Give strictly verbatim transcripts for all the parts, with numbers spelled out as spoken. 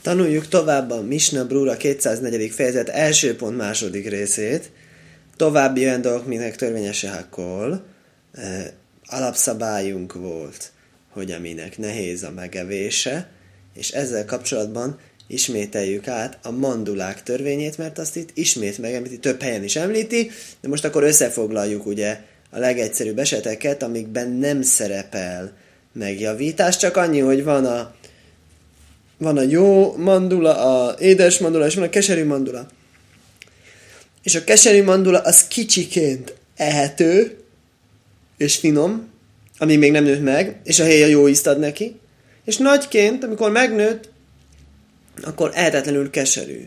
Tanuljuk tovább a Misna Brura kétszáznegyedik fejezet első pont második részét. További olyan dolgok, minek törvényes hákkol. E, alapszabályunk volt, hogy aminek nehéz a megevése, és ezzel kapcsolatban ismételjük át a mandulák törvényét, mert azt itt ismét megemlíti, több helyen is említi, de most akkor összefoglaljuk ugye a legegyszerűbb eseteket, amikben nem szerepel megjavítás, csak annyi, hogy van a Van a jó mandula, a édes mandula, és van a keserű mandula. És a keserű mandula az kicsiként ehető, és finom, ami még nem nőtt meg, és a héja jó ízt ad neki. És nagyként, amikor megnőtt, akkor ehetetlenül keserű.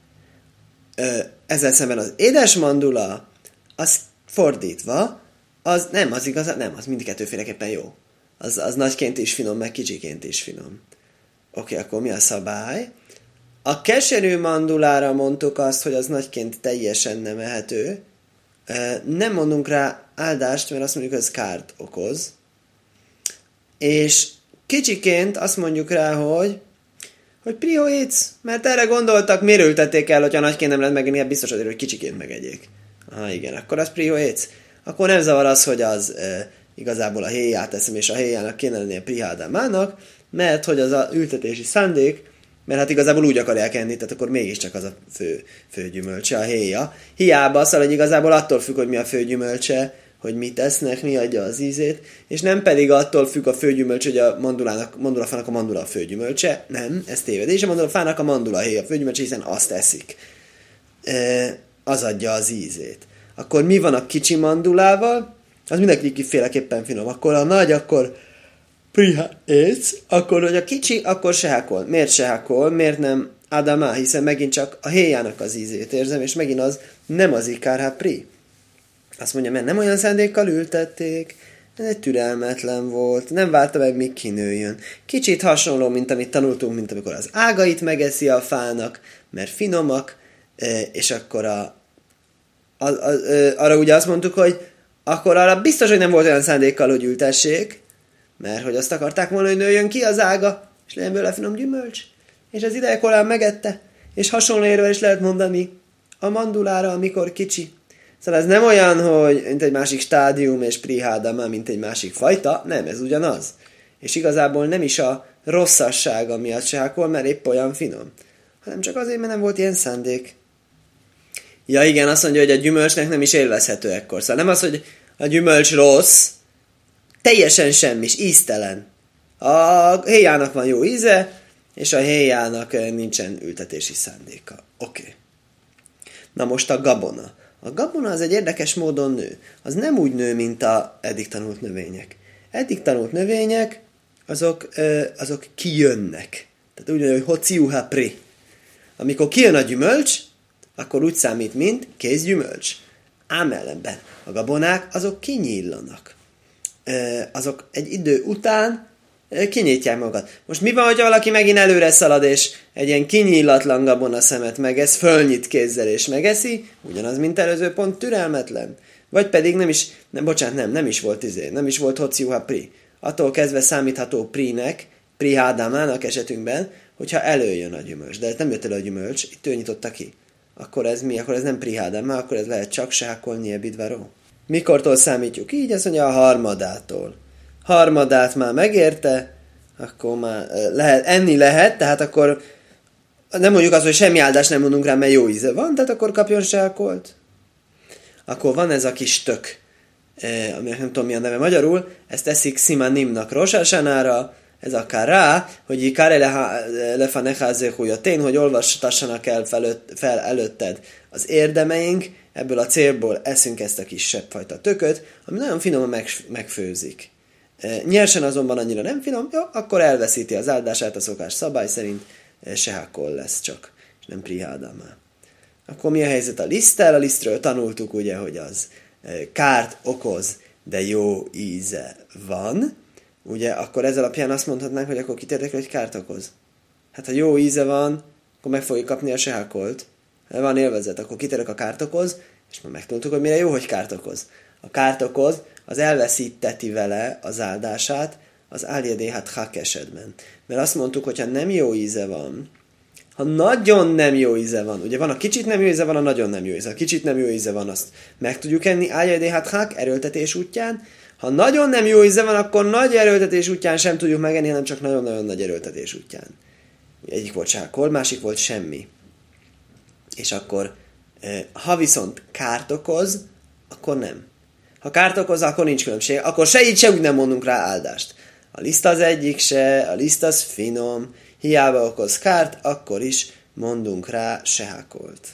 Ezzel szemben az édes mandula, az fordítva, az nem, az igaz, nem, az mindkettőféleképpen jó. Az, az nagyként is finom, meg kicsiként is finom. Oké, okay, akkor mi a szabály? A keserű mandulára mondtuk azt, hogy az nagyként teljesen nem ehető. Nem mondunk rá áldást, mert azt mondjuk, hogy ez kárt okoz. És kicsiként azt mondjuk rá, hogy hogy prioéc, mert erre gondoltak, miért ültették el, hogyha nagyként nem lehet megenni, hát biztos azért, hogy kicsiként megegyék. Aha, igen, akkor az prioéc. Akkor nem zavar az, hogy az e, igazából a héját eszem, és a héjának kéne lennie prihádámának, mert hogy az a ültetési szándék, mert hát igazából úgy akarják enni, tehát akkor mégiscsak az a fő, fő gyümölcse, a héja. Hiába szóval, hogy igazából attól függ, hogy mi a fő gyümölcse, hogy mit esznek, mi adja az ízét, és nem pedig attól függ a főgyümölcs, hogy a mandulának, mandulafának a mandula a főgyümölcse. Nem, ez tévedés, a mandulafának a mandula a héja a főgyümölcse, hiszen azt eszik. E, az adja az ízét. Akkor mi van a kicsi mandulával? Az mindenkiféleképpen finom. Akkor a nagy, akkor priha ész, akkor, hogy a kicsi, akkor sehákol. Miért sehákol? Miért nem adamá? Hiszen megint csak a héjának az ízét érzem, és megint az nem az ikárhá pri. Azt mondja, mert nem olyan szándékkal ültették, ez egy türelmetlen volt, nem várta meg, míg kinőjön. Kicsit hasonló, mint amit tanultunk, mint amikor az ágait megeszi a fának, mert finomak, és akkor a, a, a, a, arra ugye azt mondtuk, hogy akkor arra biztos, hogy nem volt olyan szándékkal, hogy ültessék, mert hogy azt akarták volna, hogy nőjön ki az ága, és legyen belőle finom gyümölcs. És az ideje korán megette, és hasonló érvel is lehet mondani a mandulára, amikor kicsi. Szóval ez nem olyan, hogy mint egy másik stádium és prihádama, mint egy másik fajta, nem, ez ugyanaz. És igazából nem is a rosszassága miatt se hákol, mert épp olyan finom, hanem csak azért, mert nem volt ilyen szándék. Ja igen, azt mondja, hogy a gyümölcsnek nem is élvezhető ekkor. Szóval nem az, hogy a gyümölcs rossz, teljesen semmis, íztelen. A héjának van jó íze, és a héjának nincsen ültetési szándéka. Oké. Okay. Na most a gabona. A gabona az egy érdekes módon nő. Az nem úgy nő, mint a eddig tanult növények. Eddig tanult növények, azok, azok kijönnek. Tehát úgy mondja, hogy hociuha pri. Amikor kijön a gyümölcs, akkor úgy számít, mint kézgyümölcs. Ám ellenben a gabonák, azok kinyíllanak. Azok egy idő után kinyitják magukat. Most mi van, hogyha valaki megint előre szalad, és egy ilyen kinyílatlan gabona szemet megesz, fölnyit kézzel és megeszi, ugyanaz, mint előző pont, türelmetlen. Vagy pedig nem is, nem, bocsánat, nem, nem is volt izé, nem is volt hociuha pri. Attól kezdve számítható prinek, prihádámának esetünkben, hogyha előjön a gyümölcs. De ez nem jött elő a gyümölcs, itt ő nyitotta ki. Akkor ez mi? Akkor ez nem prihádámá, akkor ez lehet csak sákolni ebidvaró. Mikortól számítjuk így? Azt mondja a harmadától. Harmadát már megérte, akkor már lehet, enni lehet, tehát akkor nem mondjuk azt, hogy semmi áldást nem mondunk rá, mert jó íze van, tehát akkor kapjon sákolt. Akkor van ez a kis tök, aminek nem tudom mi a neve magyarul, ezt eszik szimanimnak rosásánára, ez akár rá, hogy ikáre lefanecházéhújatén, hogy olvastassanak el fel, fel előtted az érdemeink, ebből a célból eszünk ezt a kis sebbfajta tököt, ami nagyon finoman meg, megfőzik. E, nyersen azonban annyira nem finom, jó, akkor elveszíti az áldását a szokás szabály szerint, e, sehákol lesz csak, és nem prihádamá. Akkor mi a helyzet a liszttel? A lisztről tanultuk ugye, hogy az e, kárt okoz, de jó íze van. Ugye, akkor ez alapján azt mondhatnánk, hogy akkor kit érdekel, hogy kárt okoz. Hát ha jó íze van, akkor meg fogja kapni a sehákolt. Ha van élvezet, akkor kit érdekel, a kárt okoz, és már megtudtuk, hogy mire jó, hogy kárt okoz. A kárt okoz, az elveszíteti vele az áldását az áljadéhat hak esetben. Mert azt mondtuk, hogyha nem jó íze van, ha nagyon nem jó íze van, ugye van a kicsit nem jó íze, van a nagyon nem jó íze. A kicsit nem jó íze van, azt meg tudjuk enni, ájadé hát hák, erőltetés útján. Ha nagyon nem jó íze van, akkor nagy erőltetés útján sem tudjuk megenni, hanem csak nagyon-nagyon nagy erőltetés útján. Egyik volt sákol, másik volt semmi. És akkor, ha viszont kárt okoz, akkor nem. Ha kárt okoz, akkor nincs különbség. Akkor se így, se úgy nem mondunk rá áldást. A liszt az egyik se, a liszt az finom, hiába okoz kárt, akkor is mondunk rá sehákolt.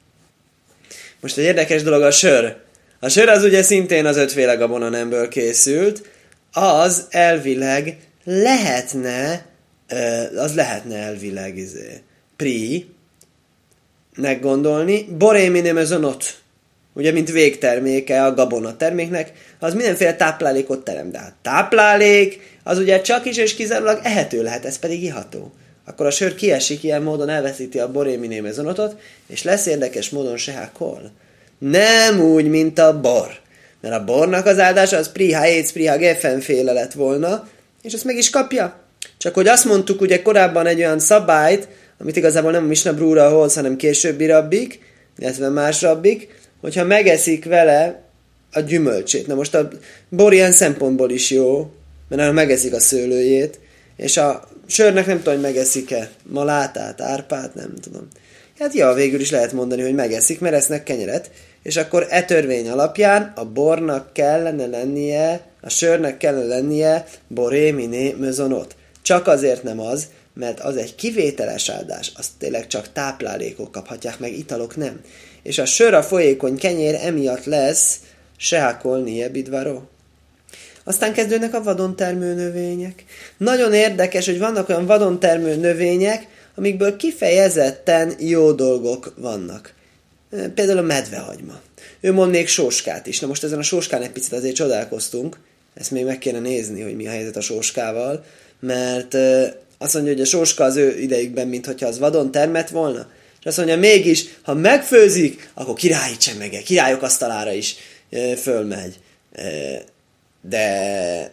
Most egy érdekes dolog a sör. A sör az ugye szintén az ötféle gabonanemből készült, az elvileg lehetne, az lehetne elvileg izé, pri, meggondolni, boréminé mezonot, ugye, mint végterméke a gabona terméknek, az mindenféle táplálékot terem. De a táplálék, az ugye csak is és kizárólag ehető lehet, ez pedig iható. Akkor a sör kiesik, ilyen módon elveszíti a boréminé mezonotot, és lesz érdekes módon sehákol. Nem úgy, mint a bor. Mert a bornak az áldása az priha éc, priha gefenféle lett volna, és ezt meg is kapja. Csak hogy azt mondtuk ugye korábban egy olyan szabályt, amit igazából nem a Misna Brura hoz, hanem későbbi rabbik, illetve más rabbik, hogyha megeszik vele a gyümölcsét. Na most a bor ilyen szempontból is jó, mert megeszik a szőlőjét, és a sörnek nem tudom, hogy megeszik-e malátát, árpát, nem tudom. Hát ja, végül is lehet mondani, hogy megeszik, mert esznek kenyeret, és akkor e törvény alapján a bornak kellene lennie, a sörnek kellene lennie boré miné mözonot. Csak azért nem az, mert az egy kivételes áldás, azt tényleg csak táplálékok kaphatják meg, italok nem. És a sör, a folyékony kenyér emiatt lesz sehákolnie bidvaró. Aztán kezdődnek a vadon termő növények. Nagyon érdekes, hogy vannak olyan vadon termő növények, amikből kifejezetten jó dolgok vannak. Például a medvehagyma. Ő mond még sóskát is. Na most ezen a sóskán egy picit azért csodálkoztunk, ezt még meg kéne nézni, hogy mi a helyzet a sóskával, mert azt mondja, hogy a sóska az ő idejükben, mintha az vadon termett volna. És azt mondja, mégis, ha megfőzik, akkor királyi csemege, királyok asztalára is fölmegy. De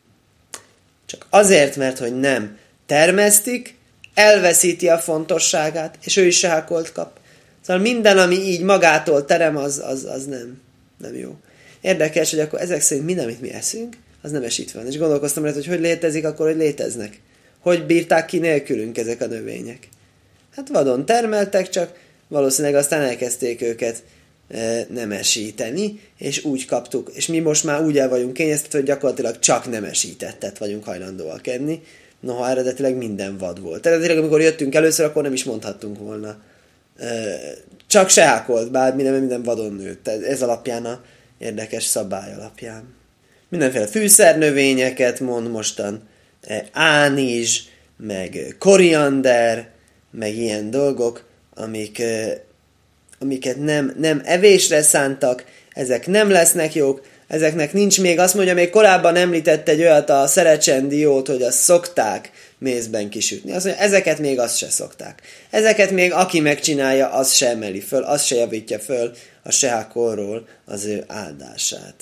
csak azért, mert hogy nem termesztik, elveszíti a fontosságát, és ő is sehákolt kap. Szóval minden, ami így magától terem, az, az, az nem, nem jó. Érdekes, hogy akkor ezek szerint minden, amit mi eszünk, az nemesítve van. És gondolkoztam rá, hogy hogy létezik, akkor hogy léteznek. Hogy bírták ki nélkülünk ezek a növények. Hát vadon termeltek, csak valószínűleg aztán elkezdték őket e, nemesíteni, és úgy kaptuk. És mi most már úgy el vagyunk kényeztetve, hogy gyakorlatilag csak nemesítettet vagyunk hajlandóak enni. Noha eredetileg minden vad volt. Eredetileg, amikor jöttünk először, akkor nem is mondhattunk volna. E, csak sehákolt, bár minden, minden vadon nőtt. Ez alapján a érdekes szabály alapján. Mindenféle fűszernövényeket mond mostan. Ánizs, meg koriander, meg ilyen dolgok, amik, amiket nem, nem evésre szántak, ezek nem lesznek jók, ezeknek nincs még, azt mondja, még korábban említett egy olyat a szerecsendiót, hogy azt szokták mézben kisütni. Azt mondja, ezeket még azt se szokták. Ezeket még aki megcsinálja, az se emeli föl, az se javítja föl a sehákorról az ő áldását.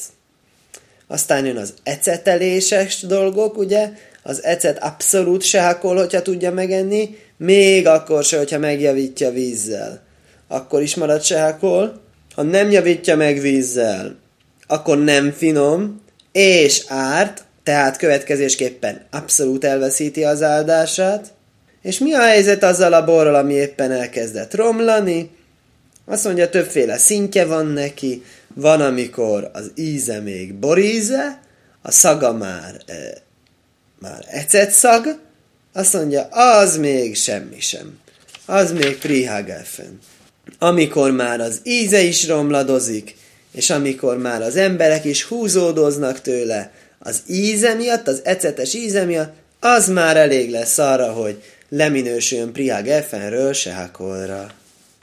Aztán jön az eceteléses dolgok, ugye? Az ecet abszolút sehákol, hogyha tudja megenni, még akkor se, hogyha megjavítja vízzel. Akkor is marad sehákol. Ha nem javítja meg vízzel, akkor nem finom, és árt, tehát következésképpen abszolút elveszíti az áldását. És mi a helyzet azzal a borral, ami éppen elkezdett romlani? Azt mondja, többféle szintje van neki, van, amikor az íze még boríze, a szaga már, e, már ecet szag, azt mondja, az még semmi sem. Az még prihagelfen. Amikor már az íze is romladozik, és amikor már az emberek is húzódoznak tőle, az íze miatt, az ecetes íze miatt, az már elég lesz arra, hogy leminősüljön prihagelfenről sehákolra.